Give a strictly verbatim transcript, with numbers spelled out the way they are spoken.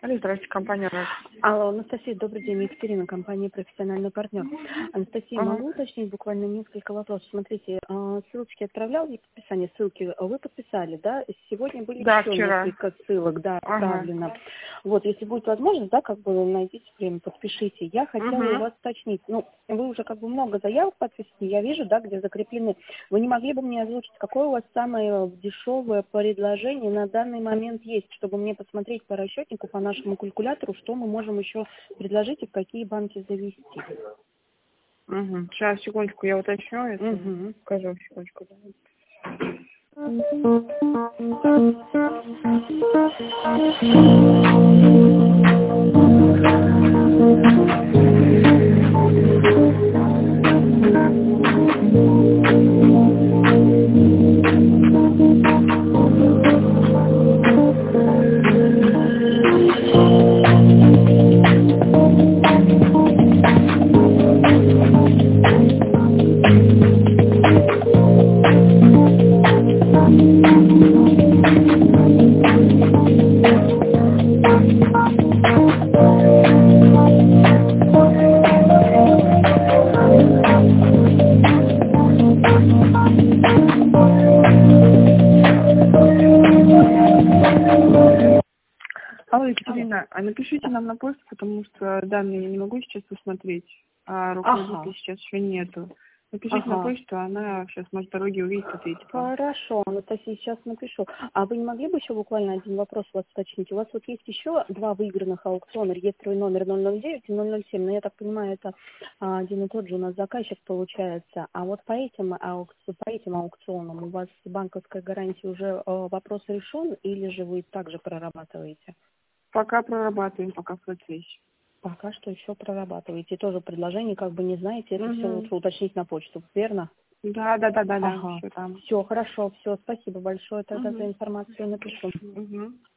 Алло, здравствуйте, компания «Раш». Алло, Анастасия, добрый день, Екатерина, компания «Профессиональный партнер». Анастасия, Ага. могу уточнить буквально несколько вопросов? Смотрите, а, ссылочки отправлял в подписание, ссылки вы подписали, да? Сегодня были Да, еще вчера. несколько ссылок, да, Ага. отправлено. Вот, если будет возможность, да, как бы найдите время, подпишите. Я хотела у Угу. вас уточнить, ну, вы уже как бы много заявок подписаны, я вижу, да, где закреплены. Вы не могли бы мне озвучить, какое у вас самое дешевое предложение на данный момент есть, чтобы мне посмотреть по расчетнику, по нашему калькулятору, что мы можем еще предложить и в какие банки завести? Угу. Сейчас, секундочку, я уточню, если Угу. скажу, секундочку. Алло, Екатерина, а напишите нам на почту, потому что данные я не могу сейчас посмотреть, а руководителя Ага. сейчас еще нету. Напишите на Ага. почту, она сейчас может дороги увидеть, ответит вам. Хорошо, Анастасия, сейчас напишу. А вы не могли бы еще буквально один вопрос у вас уточнить? У вас вот есть еще два выигранных аукциона, реестровый номер ноль ноль девять и ноль ноль семь, но я так понимаю, это а, один и тот же у нас заказчик получается. А вот по этим, аукци- по этим аукционам у вас банковская гарантия уже а, вопрос решен или же вы также прорабатываете? Пока прорабатываем, пока в процессе. Пока что еще прорабатываете. Тоже предложение как бы не знаете, это все Угу. лучше уточнить на почту, верно? Да, да, да, да, да, Ага. все там. Все, хорошо, все, спасибо большое тогда за Угу. информацию, напишу. Угу.